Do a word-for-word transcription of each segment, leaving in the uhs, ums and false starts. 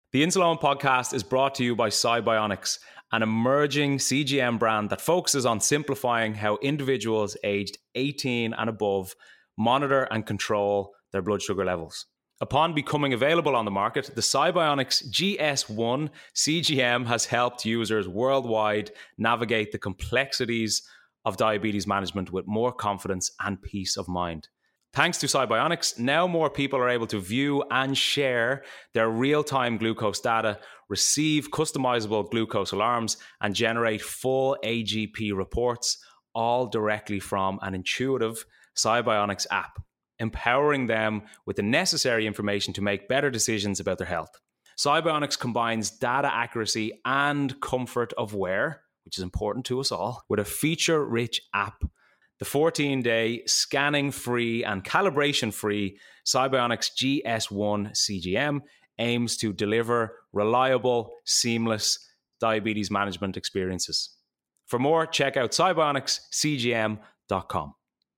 The Insuleoin podcast is brought to you by Cybionics, an emerging C G M brand that focuses on simplifying how individuals aged eighteen and above monitor and control their blood sugar levels. Upon becoming available on the market, the Cybionics G S one C G M has helped users worldwide navigate the complexities of diabetes management with more confidence and peace of mind. Thanks to Cybionics, now more people are able to view and share their real-time glucose data, receive customizable glucose alarms, and generate full A G P reports, all directly from an intuitive Cybionics app, empowering them with the necessary information to make better decisions about their health. Cybionics combines data accuracy and comfort of wear, which is important to us all, with a feature-rich app. The fourteen-day scanning-free and calibration-free Cybionics G S one C G M aims to deliver reliable, seamless diabetes management experiences. For more, check out cybionics c g m dot com.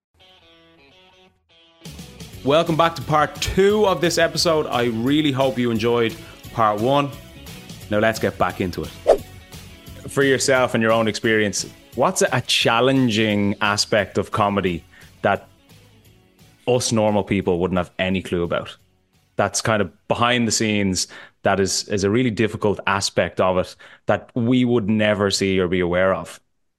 Welcome back to part two of this episode. I really hope you enjoyed part one. Now let's get back into it. For yourself and your own experience, what's a challenging aspect of comedy that us normal people wouldn't have any clue about? That's kind of behind the scenes, that is, is a really difficult aspect of it that we would never see or be aware of.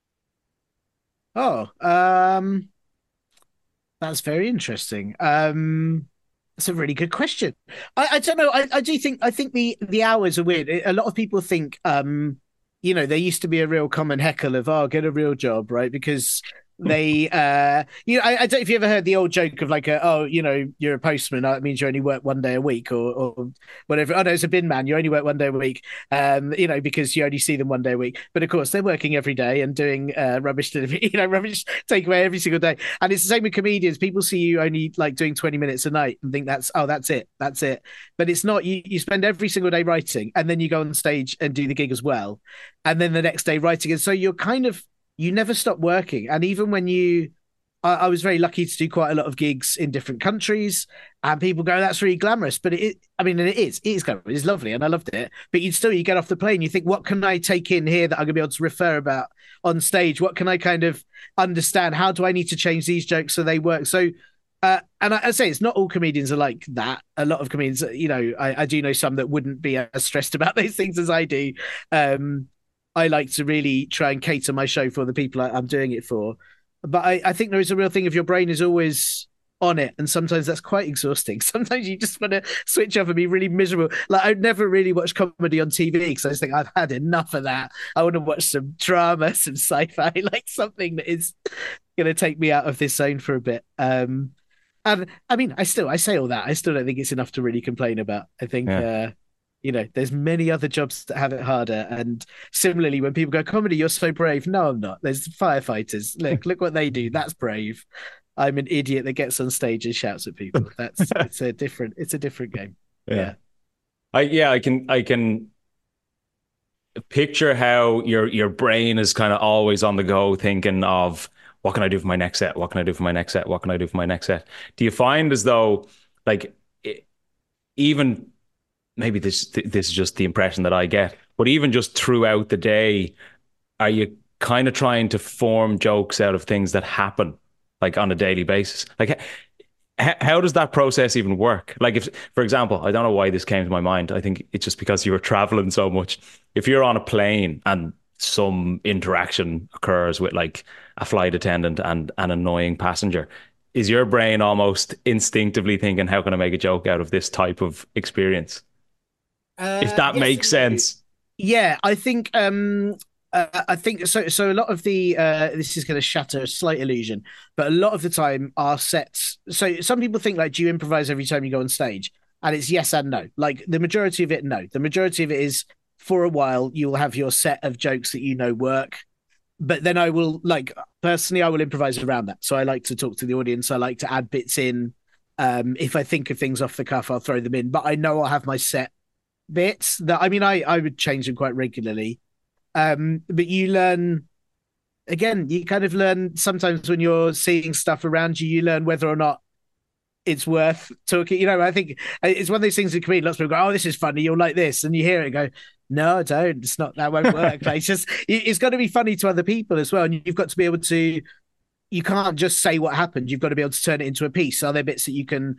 Oh, um, that's very interesting. Um, that's a really good question. I, I don't know. I, I do think, I think the, the hours are weird. A lot of people think, um, you know, there used to be a real common heckle of, oh, get a real job, right? Because they, uh, you know, I, I don't know if you ever heard the old joke of like, a, oh, you know, you're a postman. That means you only work one day a week or, or whatever. Oh, no, it's a bin man. You only work one day a week, um, you know, because you only see them one day a week. But of course, they're working every day and doing uh, rubbish delivery, you know, rubbish takeaway every single day. And it's the same with comedians. People see you only like doing twenty minutes a night and think that's, oh, that's it. That's it. But it's not. You, you spend every single day writing and then you go on stage and do the gig as well. And then the next day writing. And so you're kind of, you never stop working. And even when you, I, I was very lucky to do quite a lot of gigs in different countries, and people go, that's really glamorous. But it, I mean, and it is, it is glamorous. It's lovely. And I loved it. But you still, you get off the plane, you think, what can I take in here that I'm going to be able to refer about on stage? What can I kind of understand? How do I need to change these jokes so they work? So, uh, and I, I say, it's not all comedians are like that. A lot of comedians, you know, I, I do know some that wouldn't be as stressed about those things as I do. Um, I like to really try and cater my show for the people I'm doing it for. But I, I think there is a real thing of your brain is always on it. And sometimes that's quite exhausting. Sometimes you just want to switch off and be really miserable. Like, I'd never really watch comedy on T V because I just think I've had enough of that. I want to watch some drama, some sci-fi, like something that is going to take me out of this zone for a bit. Um, and I mean, I still, I say all that. I still don't think it's enough to really complain about. I think, yeah. uh, You know, there's many other jobs that have it harder. And similarly, when people go, comedy, you're so brave. No, I'm not. There's firefighters. Look, look what they do. That's brave. I'm an idiot that gets on stage and shouts at people. That's it's a different, it's a different game. Yeah. yeah. I yeah, I can I can picture how your your brain is kind of always on the go, thinking of what can I do for my next set? What can I do for my next set? What can I do for my next set? Do you find as though, like, it, even maybe this this is just the impression that I get, but even just throughout the day, are you kind of trying to form jokes out of things that happen, like on a daily basis? Like, how, how does that process even work? Like, if, for example, I don't know why this came to my mind. I think it's just because you were traveling so much. If you're on a plane and some interaction occurs with like a flight attendant and an annoying passenger, is your brain almost instinctively thinking, how can I make a joke out of this type of experience? Uh, if that yes, makes sense. Yeah, I think um, uh, I think so. So a lot of the uh, this is going to shatter a slight illusion, but a lot of the time our sets. So some people think like, do you improvise every time you go on stage? And it's yes and no. Like the majority of it, no. The majority of it is for a while you'll have your set of jokes that you know work, but then I will like personally I will improvise around that. So I like to talk to the audience. I like to add bits in. Um, if I think of things off the cuff, I'll throw them in. But I know I'll have my set bits that I mean I I would change them quite regularly, um but you learn again you kind of learn sometimes when you're seeing stuff around you you learn whether or not it's worth talking. You know, I think it's one of those things in comedy. Lots of people go, "Oh, this is funny. You'll like this," and you hear it and go, "No, I don't. It's not. That won't work." Like, it's just it's got to be funny to other people as well, and you've got to be able to. You can't just say what happened. You've got to be able to turn it into a piece. Are there bits that you can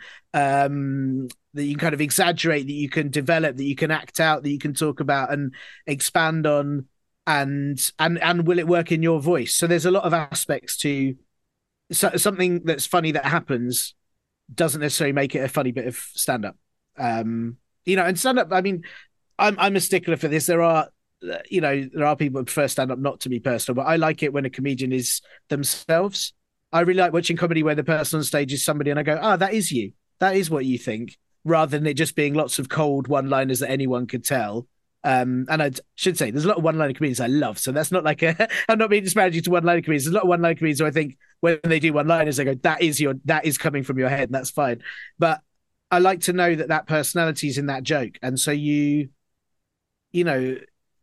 um, that you can kind of exaggerate, that you can develop, that you can act out, that you can talk about and expand on, and and and will it work in your voice? So there's a lot of aspects to so, something that's funny that happens doesn't necessarily make it a funny bit of stand up. Um, you know, and stand up. I mean, I'm I'm a stickler for this. There are you know, there are people who prefer stand up not to be personal, but I like it when a comedian is themselves. I really like watching comedy where the person on stage is somebody and I go, oh, that is you. That is what you think, rather than it just being lots of cold one liners that anyone could tell. Um, and I should say, there's a lot of one liner comedians I love. So that's not like a, I'm not being disparaging to one liner comedians. There's a lot of one liner comedians who I think when they do one liners, they go, that is your, that is coming from your head, and that's fine. But I like to know that that personality is in that joke. And so you, you know,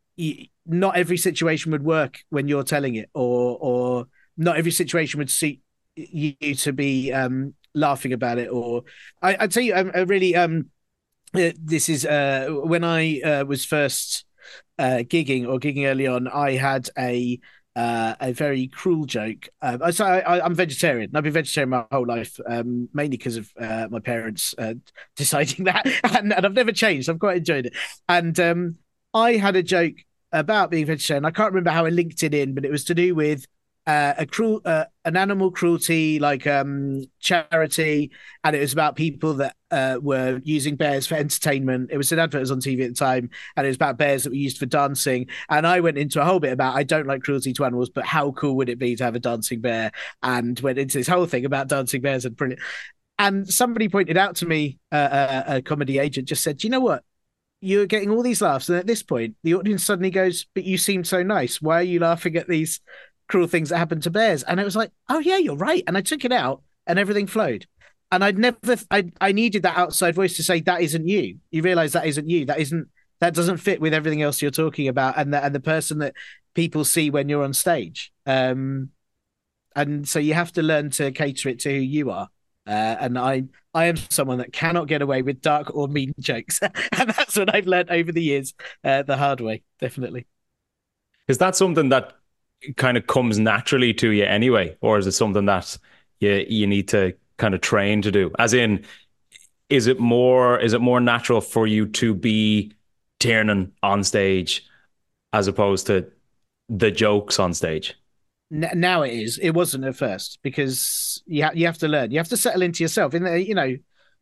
not every situation would work when you're telling it, or or not every situation would suit you to be um, laughing about it. Or I, I'd tell you, um, a really um, uh, this is uh, when I uh, was first uh, gigging or gigging early on, I had a uh, a very cruel joke. Um, so I, I, I'm vegetarian. I've been vegetarian my whole life, um, mainly because of uh, my parents uh, deciding that, and, and I've never changed. I've quite enjoyed it. And um, I had a joke about being vegetarian. I can't remember how I linked it in, but it was to do with uh, a cruel, uh, an animal cruelty like um, charity, and it was about people that uh, were using bears for entertainment. It was an advert that was on T V at the time, and it was about bears that were used for dancing. And I went into a whole bit about I don't like cruelty to animals, but how cool would it be to have a dancing bear? And went into this whole thing about dancing bears and brilliant. And somebody pointed out to me, uh, a, a comedy agent just said, "Do you know what? You're getting all these laughs, and at this point, the audience suddenly goes, but you seem so nice. Why are you laughing at these cruel things that happen to bears?" And it was like, oh, yeah, you're right. And I took it out, and everything flowed. And I'd never, I, I needed that outside voice to say, that isn't you. You realize that isn't you. That isn't, that doesn't fit with everything else you're talking about, and the, and the person that people see when you're on stage. Um, and so you have to learn to cater it to who you are. Uh, and I, I am someone that cannot get away with dark or mean jokes, and that's what I've learned over the years, uh, the hard way, definitely. Is that something that kind of comes naturally to you anyway, or is it something that you you need to kind of train to do? As in, is it more is it more natural for you to be Tiernan on stage as opposed to the jokes on stage? Now it is. It wasn't at first, because you ha- you have to learn. You have to settle into yourself. In the, you know,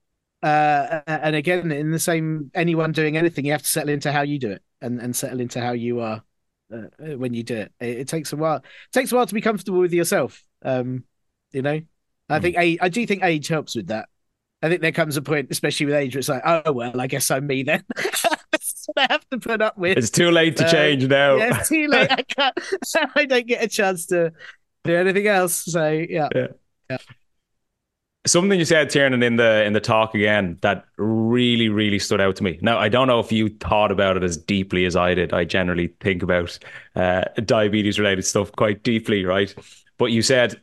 uh, and again, in the same, anyone doing anything, you have to settle into how you do it, and, and settle into how you are uh, when you do it. it. It takes a while. It takes a while to be comfortable with yourself. Um, you know, I mm. think age, I do think age helps with that. I think there comes a point, especially with age, where it's like, oh well, I guess I'm me then. That's what I have to put up with. It's too late to uh, change now. Yeah, it's too late. I can't. I don't get a chance to do anything else. So yeah. yeah. yeah. Something you said, Tiernan, in the in the talk again that really, really stood out to me. Now, I don't know if you thought about it as deeply as I did. I generally think about uh, diabetes-related stuff quite deeply, right? But you said,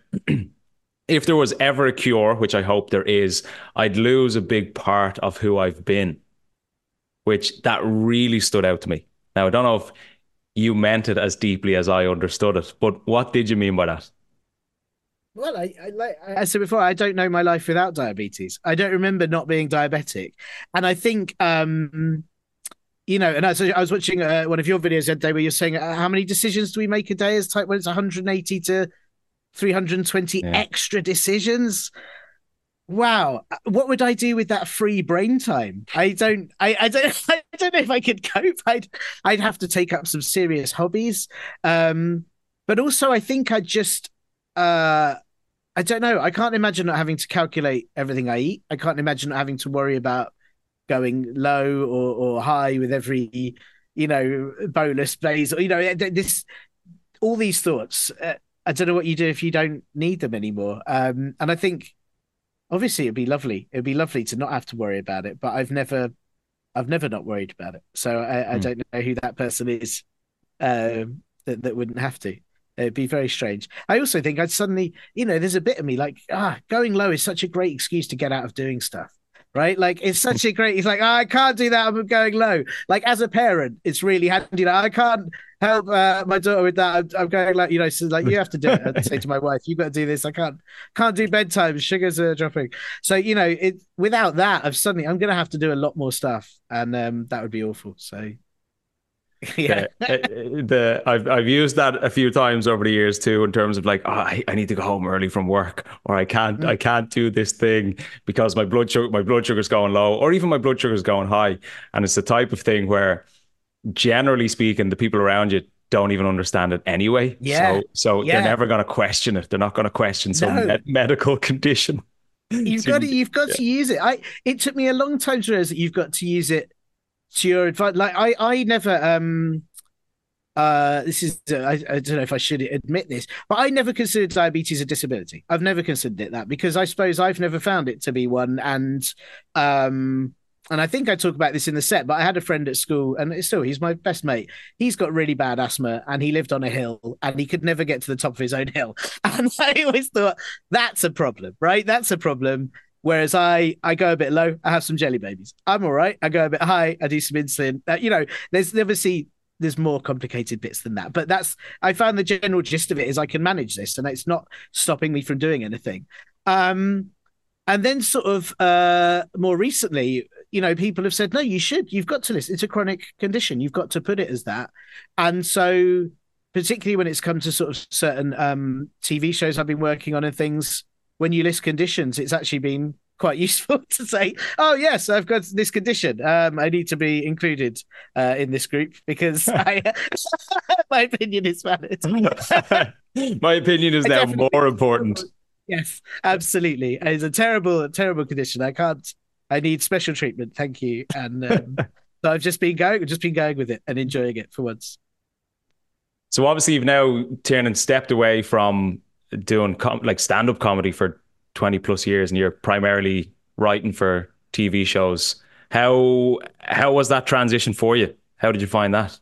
if there was ever a cure, which I hope there is, I'd lose a big part of who I've been, which that really stood out to me. Now, I don't know if you meant it as deeply as I understood it, but what did you mean by that? Well, I, I like I said before, I don't know my life without diabetes. I don't remember not being diabetic, and I think, um, you know, and I, so I was watching uh, one of your videos the other day where you're saying, uh, how many decisions do we make a day as type one? It's one hundred eighty to three hundred twenty yeah. extra decisions. Wow, what would I do with that free brain time? I don't, I, I don't, I don't know if I could cope. I'd, I'd have to take up some serious hobbies, um, but also I think I just. Uh, I don't know. I can't imagine not having to calculate everything I eat. I can't imagine not having to worry about going low or, or high with every, you know, bolus plays. You know, this, all these thoughts. Uh, I don't know what you do if you don't need them anymore. Um, and I think, obviously, it'd be lovely. It'd be lovely to not have to worry about it. But I've never, I've never not worried about it. So I, mm. I don't know who that person is uh, that that wouldn't have to. It'd be very strange. I also think I'd suddenly, you know, there's a bit of me like, ah, going low is such a great excuse to get out of doing stuff, right? Like, it's such a great, it's like, oh, I can't do that. I'm going low. Like, as a parent, it's really handy. Like, I can't help uh, my daughter with that. I'm, I'm going like, you know, so like, you have to do it. I'd say to my wife, you've got to do this. I can't, can't do bedtime. Sugars are dropping. So, you know, it without that, I've suddenly, I'm going to have to do a lot more stuff. And um, that would be awful. So, yeah. the, uh, the I've I've used that a few times over the years too, in terms of like, oh, I, I need to go home early from work, or I can't Mm. I can't do this thing because my blood sugar my blood sugar's going low, or even my blood sugar's going high. And it's the type of thing where, generally speaking, the people around you don't even understand it anyway. Yeah. So so they're Yeah. never going to question it. They're not going to question some No. med- medical condition. You've So got to, you- you've got yeah. to use it. I, it took me a long time to realize that you've got to use it to your advantage. Like, I, I never, um, uh, this is, uh, I, I don't know if I should admit this, but I never considered diabetes a disability. I've never considered it that, because I suppose I've never found it to be one. And, um, and I think I talk about this in the set, but I had a friend at school, and it's still, he's my best mate. He's got really bad asthma, and he lived on a hill, and he could never get to the top of his own hill. And I always thought, that's a problem, right? That's a problem. Whereas I, I go a bit low, I have some jelly babies. I'm all right. I go a bit high, I do some insulin. Uh, you know, there's obviously there's more complicated bits than that, but that's, I found the general gist of it is I can manage this, and it's not stopping me from doing anything. Um, and then sort of uh, more recently, you know, people have said, no, you should, you've got to listen. It's a chronic condition. You've got to put it as that. And so, particularly when it's come to sort of certain um, T V shows I've been working on and things, when you list conditions, it's actually been quite useful to say, oh, yes, I've got this condition. Um, I need to be included uh, in this group, because I, my opinion is valid. My opinion is I now definitely- more important. Yes, absolutely. It's a terrible, terrible condition. I can't, I need special treatment. Thank you. And um, so I've just been going, just been going with it and enjoying it for once. So obviously you've now turned and stepped away from doing com- like stand-up comedy for twenty plus years, and you're primarily writing for T V shows. How how was that transition for you? How did you find that?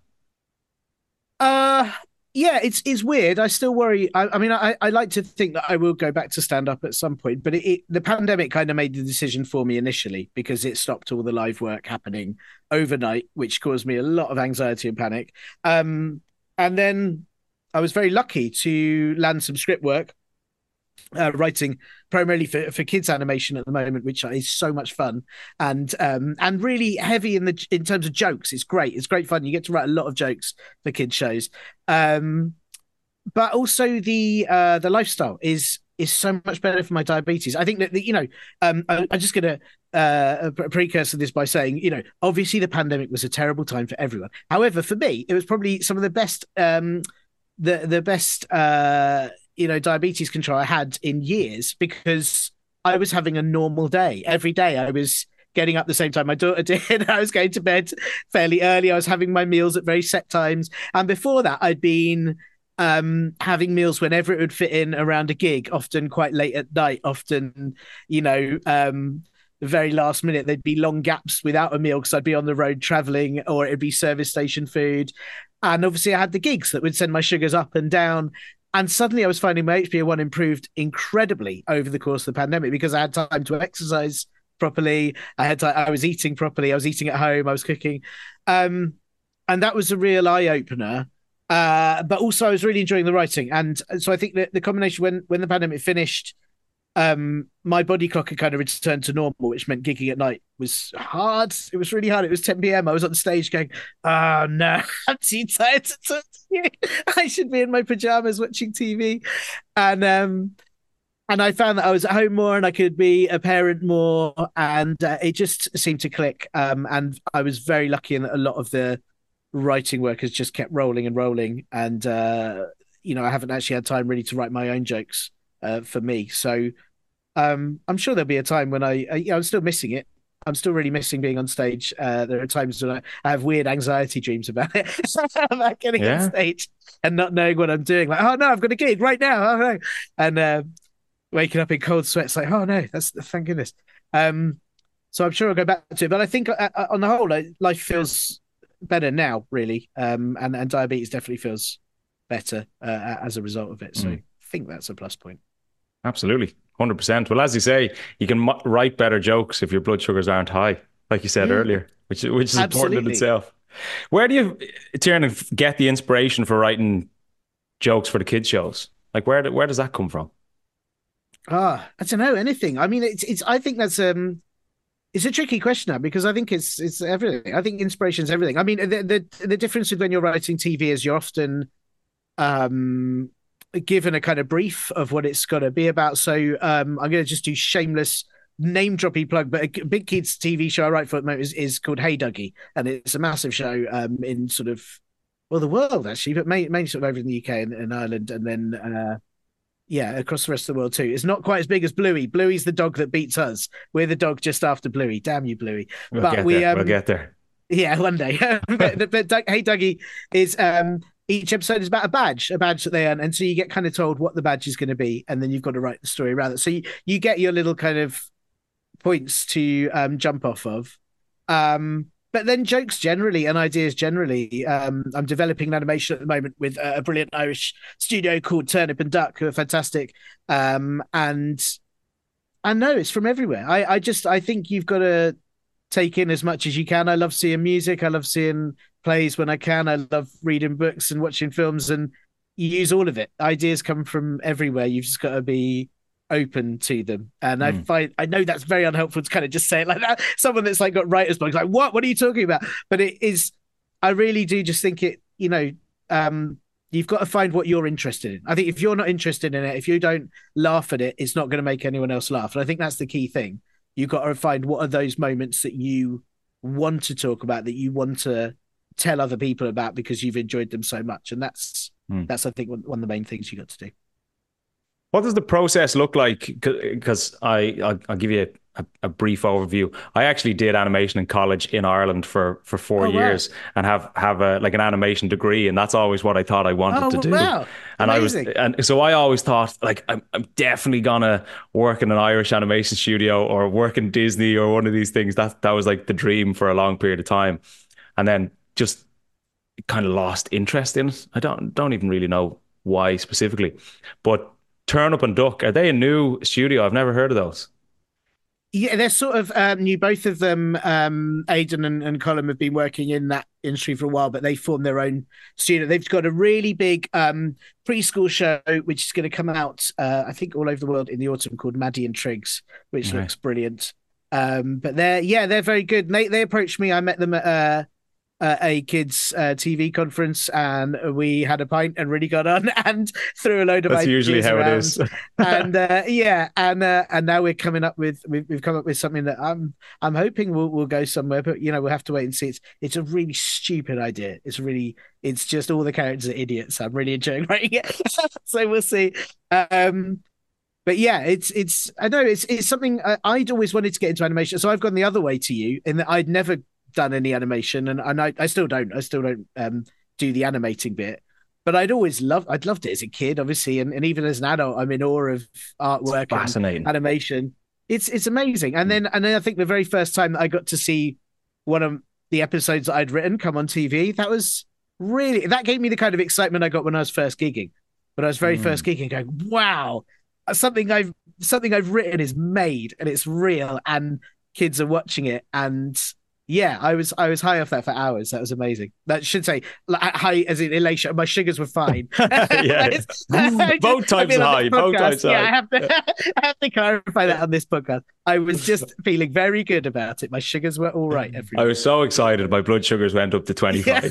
Uh yeah, it's it's weird. I still worry. I, I mean, I, I like to think that I will go back to stand up at some point, but it, it the pandemic kind of made the decision for me initially, because it stopped all the live work happening overnight, which caused me a lot of anxiety and panic. Um, and then I was very lucky to land some script work, uh, writing primarily for, for kids animation at the moment, which is so much fun, and um and really heavy in the in terms of jokes. It's great. It's great fun. You get to write a lot of jokes for kids shows. Um, but also the uh the lifestyle is is so much better for my diabetes. I think that, the, you know, um, I, I'm just gonna uh precursor this by saying, you know, obviously the pandemic was a terrible time for everyone. However, for me, it was probably some of the best um the the best uh you know, diabetes control I had in years, because I was having a normal day. Every day I was getting up the same time my daughter did. I was going to bed fairly early. I was having my meals at very set times. And before that, I'd been um, having meals whenever it would fit in around a gig, often quite late at night, often, you know, um, the very last minute. There'd be long gaps without a meal because I'd be on the road traveling, or it'd be service station food. And obviously I had the gigs that would send my sugars up and down. And suddenly I was finding my H b A one improved incredibly over the course of the pandemic, because I had time to exercise properly. I had to, I was eating properly. I was eating at home. I was cooking. Um, and that was a real eye opener. Uh, but also I was really enjoying the writing. And so I think that the combination, when, when the pandemic finished, um, my body clock had kind of returned to normal, which meant gigging at night was hard. It was really hard. It was ten p.m. I was on the stage going, oh no, I'm too tired to talk to you. I should be in my pajamas watching T V. And um, and I found that I was at home more, and I could be a parent more, and uh, it just seemed to click. Um, and I was very lucky in that a lot of the writing work has just kept rolling and rolling. And uh, you know, I haven't actually had time really to write my own jokes uh, for me. So um, I'm sure there'll be a time when I, uh, yeah, I'm still missing it. I'm still really missing being on stage. Uh, there are times when I, I have weird anxiety dreams about it, about getting Yeah. on stage and not knowing what I'm doing. Like, oh no, I've got a gig right now. Oh no, and uh, waking up in cold sweats. Like, oh no, that's thank goodness. Um, so I'm sure I'll go back to it. But I think uh, uh, on the whole, like, life feels better now, really. Um, and and diabetes definitely feels better uh, as a result of it. So Mm. I think that's a plus point. Absolutely. one hundred percent. Well, as you say, you can m- write better jokes if your blood sugars aren't high, like you said Mm, earlier, which, which is important in absolutely. itself. Where do you, Tiernan, get the inspiration for writing jokes for the kids shows? Like, where, where does that come from? Ah, I don't know anything. I mean, it's it's. I think that's um, it's a tricky question now because I think it's it's everything. I think inspiration is everything. I mean, the the the difference with when you're writing T V is you're often um given a kind of brief of what it's got to be about. So um, I'm going to just do shameless name droppy plug, but a big kids T V show I write for at the moment is, is called Hey Dougie, and it's a massive show um in sort of well the world actually, but mainly, mainly sort of over in the U K and, and Ireland, and then uh yeah, across the rest of the world too. It's not quite as big as Bluey. Bluey's the dog that beats us. We're the dog just after Bluey. Damn you, Bluey. We'll But get we there. um We'll get there. yeah, one day. but, but Doug, Hey Dougie is um each episode is about a badge, a badge that they earn, and so you get kind of told what the badge is going to be, and then you've got to write the story around it. So you, you get your little kind of points to um jump off of. Um but then jokes generally and ideas generally. Um, I'm developing an animation at the moment with a brilliant Irish studio called Turnip and Duck, who are fantastic. Um, and I know it's from everywhere. I, I just I think you've got to take in as much as you can. I love seeing music. I love seeing plays when I can. I love reading books and watching films, and you use all of it. Ideas come from everywhere. You've just got to be open to them. And I Mm. find I know that's very unhelpful to kind of just say it like that. Someone that's like got writer's block, like, what? What are you talking about? But it is, I really do just think it, you know, um, you've got to find what you're interested in. I think if you're not interested in it, if you don't laugh at it, it's not going to make anyone else laugh. And I think that's the key thing. You've got to find what are those moments that you want to talk about, that you want to tell other people about because you've enjoyed them so much. And that's Mm. that's I think one, one of the main things you got to do. What does the process look like? Because I, I'll, I'll give you a, a brief overview. I actually did animation in college in Ireland for for four Oh, wow. years and have have a like an animation degree, and that's always what I thought I wanted Oh, to do. wow. And I was, Amazing. and so I always thought like I'm I'm definitely gonna work in an Irish animation studio or work in Disney or one of these things. That that was like the dream for a long period of time, and then just kind of lost interest in it. I don't don't even really know why specifically, but Turnip and Duck, are they a new studio? I've never heard of those. Yeah, they're sort of um, new. Both of them, um, Aidan and, and Colin, have been working in that industry for a while, but they formed their own studio. They've got a really big um, preschool show, which is going to come out, uh, I think, all over the world in the autumn, called Maddie and Triggs, which Right. looks brilliant. Um, but they're yeah, they're very good. They they approached me. I met them at uh, uh, a kids uh, T V conference, and we had a pint and really got on and threw a load of That's ideas usually how around. it is. and uh, yeah, and uh, and now we're coming up with we've, we've come up with something that I'm I'm hoping will will go somewhere, but you know we'll have to wait and see. It's it's a really stupid idea. It's really it's just all the characters are idiots. I'm really enjoying writing it, so we'll see. Um, but yeah, it's it's I know it's it's something I, I'd always wanted to get into animation. So I've gone the other way to you in that I'd never done any animation, and and I, I still don't. I still don't um do the animating bit. But I'd always loved I'd loved it as a kid, obviously, and, and even as an adult, I'm in awe of artwork and Fascinating. animation. It's it's amazing. And then and then I think the very first time that I got to see one of the episodes that I'd written come on T V, that was really that gave me the kind of excitement I got when I was first gigging. When I was very Mm. first gigging, going, wow, something I've something I've written is made and it's real and kids are watching it. And yeah, I was I was high off that for hours. That was amazing. That should say like, high as in elation. My sugars were fine. Yeah, yeah. Both types high. Both types yeah, high. I have to I have to clarify that on this podcast. I was just feeling very good about it. My sugars were all right. Every I was so excited. My blood sugars went up to twenty-five.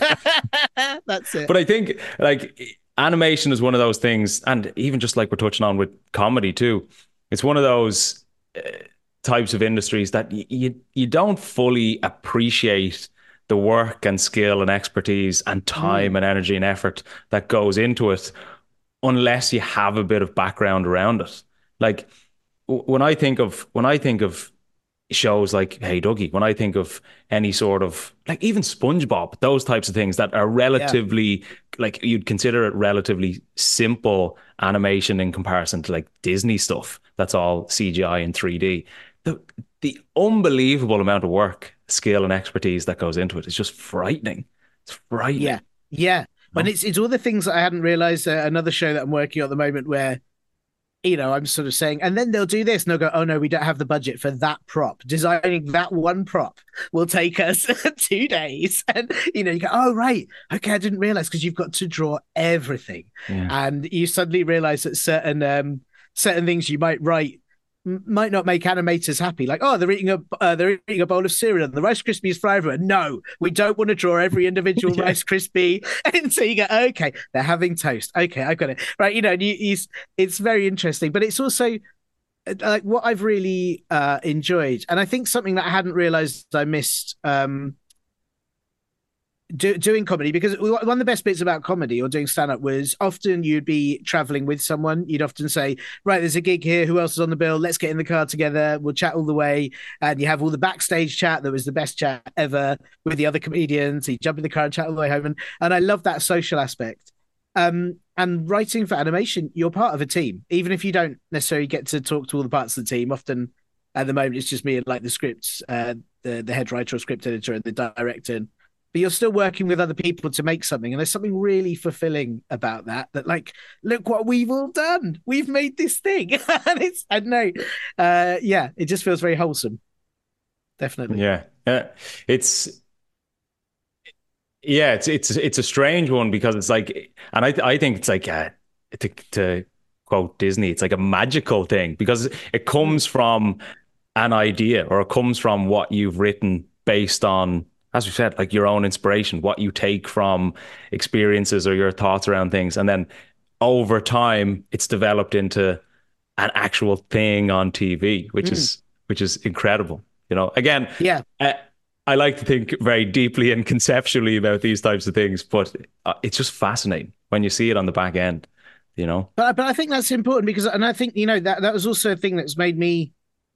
That's it. But I think like animation is one of those things, and even just like we're touching on with comedy too, it's one of those uh, types of industries that y- you you don't fully appreciate the work and skill and expertise and time Mm. and energy and effort that goes into it unless you have a bit of background around it. Like w- when I think of when I think of shows like Hey Dougie, when I think of any sort of like even SpongeBob, those types of things that are relatively like you'd consider it relatively simple animation in comparison to like Disney stuff that's all C G I and three D. The the unbelievable amount of work, skill, and expertise that goes into it is just frightening. It's frightening. Yeah, yeah. And Oh. it's it's all the things that I hadn't realized. Uh, another show that I'm working on at the moment where, you know, I'm sort of saying, and then they'll do this and they'll go, oh no, we don't have the budget for that prop. Designing that one prop will take us two days. And, you know, you go, oh, right. Okay, I didn't realize because you've got to draw everything. Yeah. And you suddenly realize that certain um certain things you might write might not make animators happy. Like, oh, they're eating a uh, they're eating a bowl of cereal and the Rice Krispies fly everywhere. No, we don't want to draw every individual yeah. Rice Krispie. And so you go, okay, they're having toast. Okay, I got it. Right, you know, and you, you, it's very interesting, but it's also like what I've really uh, enjoyed, and I think something that I hadn't realized I missed. Um, Do, doing comedy, because one of the best bits about comedy or doing stand-up was often you'd be traveling with someone. You'd often say, right, there's a gig here, who else is on the bill, let's get in the car together, we'll chat all the way. And you have all the backstage chat that was the best chat ever with the other comedians. You jump in the car and chat all the way home, and, and I love that social aspect. Um, and writing for animation, you're part of a team, even if you don't necessarily get to talk to all the parts of the team. Often at the moment it's just me and like the scripts, uh, the, the head writer or script editor and the director, and but you're still working with other people to make something. And there's something really fulfilling about that, that like, look what we've all done. We've made this thing. And it's, I don't know. Uh, yeah, it just feels very wholesome. Definitely. Yeah. Uh, it's, yeah, it's, it's, it's a strange one because it's like, and I, I think it's like, uh, to, to quote Disney, it's like a magical thing because it comes from an idea or it comes from what you've written based on, as we said, like your own inspiration, what you take from experiences or your thoughts around things. And then over time, it's developed into an actual thing on T V, which mm. is which is incredible. You know, again, yeah, I, I like to think very deeply and conceptually about these types of things, but it's just fascinating when you see it on the back end, you know. But but I think that's important because, and I think, you know, that that was also a thing that's made me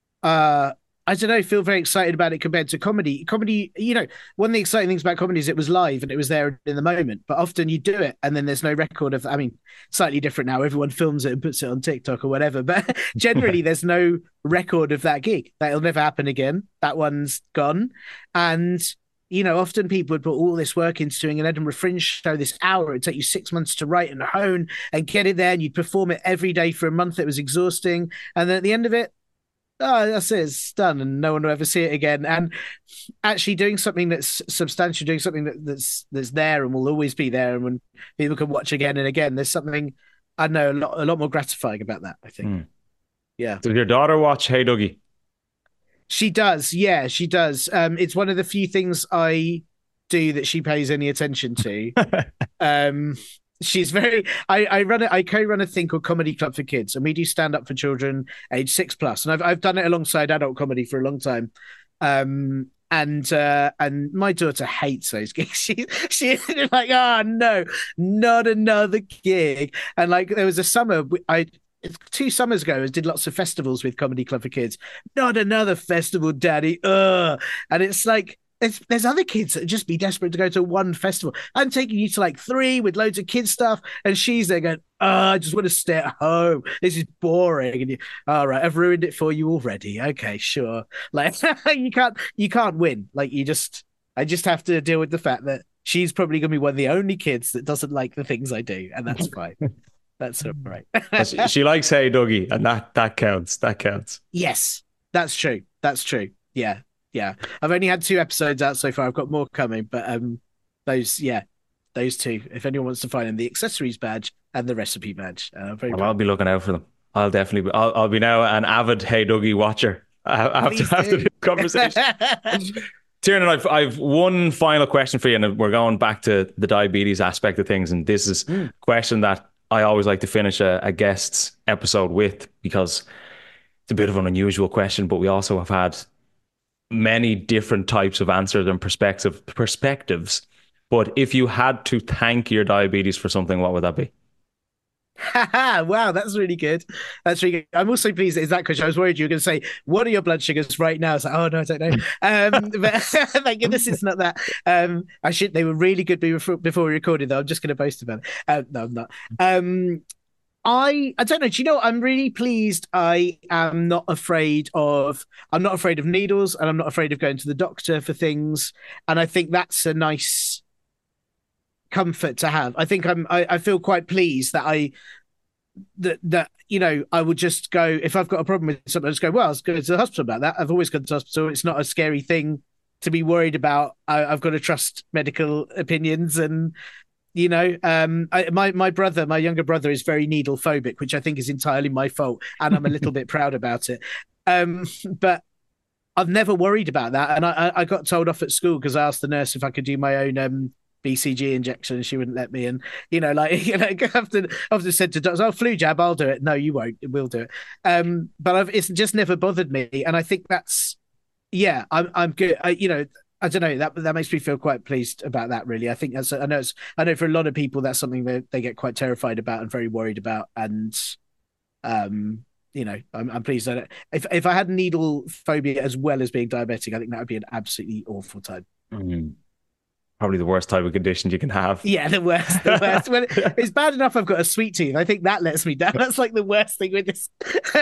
uh I don't know, feel very excited about it compared to comedy. Comedy, you know, one of the exciting things about comedy is it was live and it was there in the moment. But often you do it and then there's no record of, I mean, slightly different now. Everyone films it and puts it on TikTok or whatever. But generally there's no record of that gig. That'll never happen again. That one's gone. And, you know, often people would put all this work into doing an Edinburgh Fringe show this hour. It'd take you six months to write and hone and get it there. And you'd perform it every day for a month. It was exhausting. And then at the end of it, oh, that's it, it's done and no one will ever see it again. And actually doing something that's substantial, doing something that, that's that's there and will always be there, and when people can watch again and again, there's something, I don't know, a lot, a lot more gratifying about that, I think. Mm. Yeah. Does your daughter watch Hey Dougie? She does, yeah, she does. Um, it's one of the few things I do that she pays any attention to. um She's very. I, I run it. I co-run a thing called Comedy Club for Kids, and we do stand up for children age six plus. And I've I've done it alongside adult comedy for a long time. Um, and uh, and my daughter hates those gigs. She she's like, oh no, not another gig. And like there was a summer I. Two summers ago, I did lots of festivals with Comedy Club for Kids. Not another festival, Daddy. Ugh. And it's like. There's, there's other kids that just be desperate to go to one festival. I'm taking you to like three with loads of kids stuff, and she's there going, "Oh, I just want to stay at home. This is boring." And you, all right, I've ruined it for you already. Okay, sure. Like you can't, you can't win. Like you just, I just have to deal with the fact that she's probably going to be one of the only kids that doesn't like the things I do, and that's fine. That's all right. she, she likes Hey Dougie, and that that counts. That counts. Yes, that's true. That's true. Yeah. Yeah, I've only had two episodes out so far. I've got more coming, but um, those, yeah, those two. If anyone wants to find them, the accessories badge and the recipe badge. Uh, very well, I'll be looking out for them. I'll definitely be. I'll, I'll be now an avid Hey Dougie watcher after, after this conversation. Tiernan, I've I've one final question for you, and we're going back to the diabetes aspect of things. And this is mm. a question that I always like to finish a, a guest's episode with because it's a bit of an unusual question, but we also have had many different types of answers and perspective perspectives. But if you had to thank your diabetes for something, what would that be? Wow, that's really good. That's really good. I'm also pleased that is that question. I was worried you were going to say, what are your blood sugars right now? It's like, oh no, I don't know. Um, but thank goodness it's not that. Um, I should. They were really good before, before we recorded, though. I'm just going to boast about it. Uh, no, I'm not. Um, I I don't know. Do you know? I'm really pleased. I am not afraid of. I'm not afraid of needles, and I'm not afraid of going to the doctor for things. And I think that's a nice. comfort to have. I think I'm I, I feel quite pleased that I that that you know I would just go if I've got a problem with something, I just go, well, let's go to the hospital about that. I've always gone to the hospital. It's not a scary thing to be worried about. I, I've got to trust medical opinions, and you know, um, I, my my brother, my younger brother, is very needle phobic, which I think is entirely my fault, and I'm a little bit proud about it. Um, but I've never worried about that, and I I got told off at school because I asked the nurse if I could do my own um B C G injection, and she wouldn't let me. And you know, like you know, I often often said to doctors, "Oh, flu jab, I'll do it." No, you won't. We'll do it. Um, but I've, it's just never bothered me, and I think that's yeah, I'm I'm good. I, you know, I don't know that that makes me feel quite pleased about that. Really, I think that's I know it's I know for a lot of people that's something that they get quite terrified about and very worried about, and um. You know, I'm, I'm pleased that if if I had needle phobia as well as being diabetic, I think that would be an absolutely awful time. Mm. Probably the worst type of condition you can have. Yeah, the worst. The worst. Well, it's bad enough I've got a sweet tooth. I think that lets me down. That's like the worst thing with this.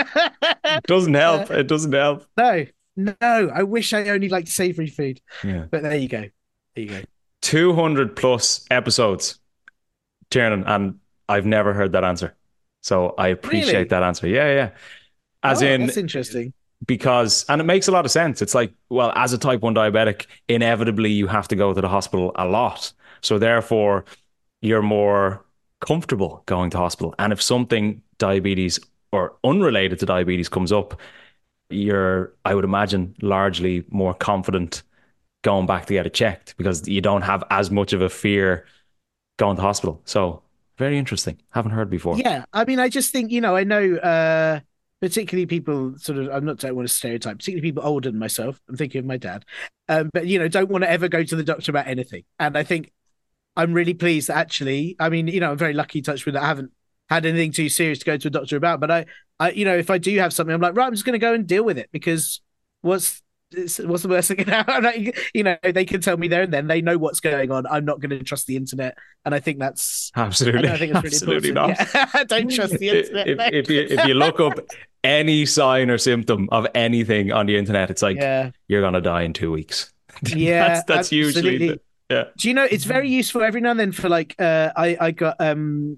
It doesn't help. It doesn't help. No, no. I wish I only liked savoury food. Yeah. But there you go. There you go. two hundred plus episodes, Tiernan, and I've never heard that answer. So I appreciate Really? that answer. Yeah, yeah. As oh, in, that's interesting. Because, and it makes a lot of sense. It's like, well, as a type one diabetic, inevitably you have to go to the hospital a lot. So therefore, you're more comfortable going to hospital. And if something diabetes or unrelated to diabetes comes up, you're, I would imagine, largely more confident going back to get it checked because you don't have as much of a fear going to hospital. So very interesting. Haven't heard before. Yeah. I mean, I just think, you know, I know uh, particularly people sort of, I'm not, don't want to stereotype, particularly people older than myself. I'm thinking of my dad. Um, but, you know, don't want to ever go to the doctor about anything. And I think I'm really pleased that actually, I mean, you know, I'm very lucky touch with that. I haven't had anything too serious to go to a doctor about. But I, I you know, if I do have something, I'm like, right, I'm just going to go and deal with it because what's, what's the worst thing can happen? Like, you know, they can tell me there and then. They know what's going on. I'm not going to trust the internet, and I think that's absolutely, I think it's really absolutely not. Yeah. Don't trust the internet. If, if you if you look up any sign or symptom of anything on the internet, it's like yeah. you're gonna die in two weeks. Yeah, that's, that's usually the, yeah. Do you know it's very useful every now and then for like uh, I I got um.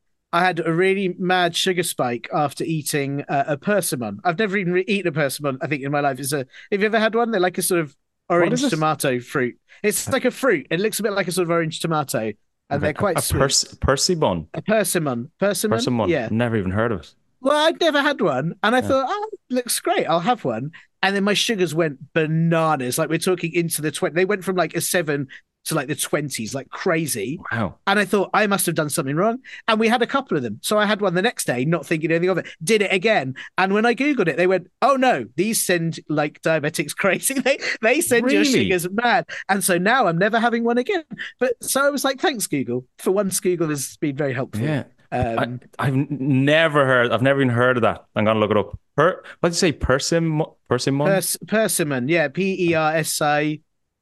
I had a really mad sugar spike after eating uh, a persimmon. I've never even re- eaten a persimmon, I think, in my life. It's a, have you ever had one? They're like a sort of orange tomato fruit. It's like a fruit. It looks a bit like a sort of orange tomato. And okay. they're quite a, a sweet. Pers- persimmon? A persimmon. Persimmon? Persimmon. Yeah. Never even heard of it. Well, I'd never had one. And I yeah. thought, oh, it looks great. I'll have one. And then my sugars went bananas. Like we're talking into the twenty. They went from like a seven to like the twenties, like crazy. Wow. And I thought I must have done something wrong. And we had a couple of them. So I had one the next day, not thinking anything of it, did it again. And when I Googled it, they went, oh no, these send like diabetics crazy. They they send really? your sugars mad. And so now I'm never having one again. But so I was like, thanks, Google. For once, Google has been very helpful. Yeah. Um, I, I've never heard, I've never even heard of that. I'm going to look it up. Per, what did you say? Persimmon? Persimmon? Pers- persimmon, yeah. P E R S I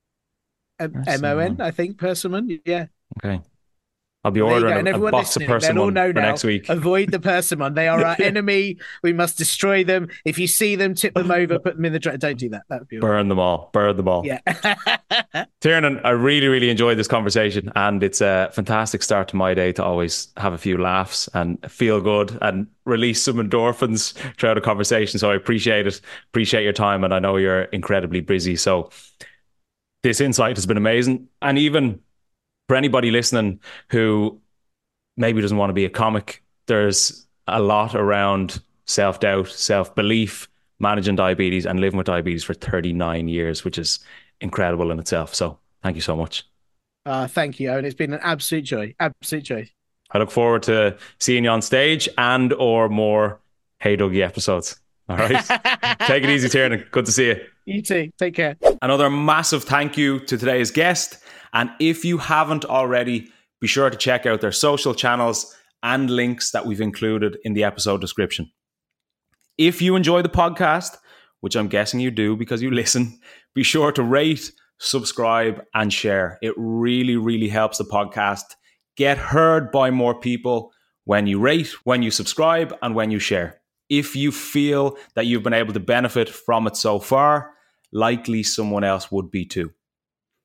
M O N, I think, persimmon, yeah. Okay. I'll be ordering a, a box of persimmon for now, next week. Avoid the persimmon. They are our enemy. We must destroy them. If you see them, tip them over, put them in the dry. Don't do that. That would be Burn right. them all. Burn them all. Yeah. Tiernan, I really, really enjoyed this conversation, and it's a fantastic start to my day to always have a few laughs and feel good and release some endorphins throughout a conversation. So I appreciate it. Appreciate your time, and I know you're incredibly busy. So this insight has been amazing. And even for anybody listening who maybe doesn't want to be a comic, there's a lot around self-doubt, self-belief, managing diabetes and living with diabetes for thirty-nine years, which is incredible in itself. So thank you so much. Uh, thank you, Owen. It's been an absolute joy. Absolute joy. I look forward to seeing you on stage and or more Hey Dougie episodes. All right. Take it easy, Tiernan. Good to see you. You too. Take care. Another massive thank you to today's guest. And if you haven't already, be sure to check out their social channels and links that we've included in the episode description. If you enjoy the podcast, which I'm guessing you do because you listen, be sure to rate, subscribe, and share. It really, really helps the podcast get heard by more people when you rate, when you subscribe, and when you share. If you feel that you've been able to benefit from it so far, likely someone else would be too.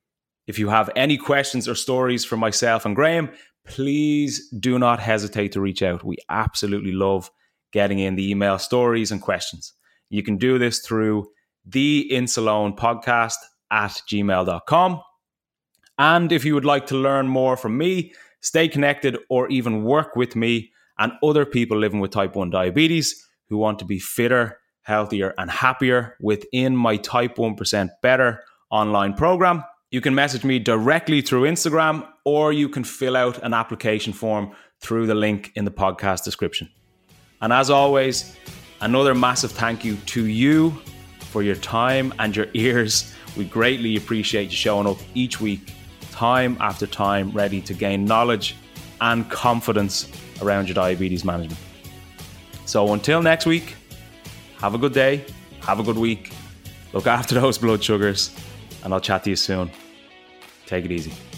If you have any questions or stories for myself and Graham, please do not hesitate to reach out. We absolutely love getting in the email stories and questions. You can do this through the Insuleoin podcast at gmail dot com. And if you would like to learn more from me, stay connected, or even work with me and other people living with type one diabetes who want to be fitter, healthier, and happier within my Type one percent Better online program, you can message me directly through Instagram, or you can fill out an application form through the link in the podcast description. And as always, another massive thank you to you for your time and your ears. We greatly appreciate you showing up each week, time after time, ready to gain knowledge and confidence around your diabetes management. So until next week, have a good day, have a good week, look after those blood sugars, and I'll chat to you soon. Take it easy.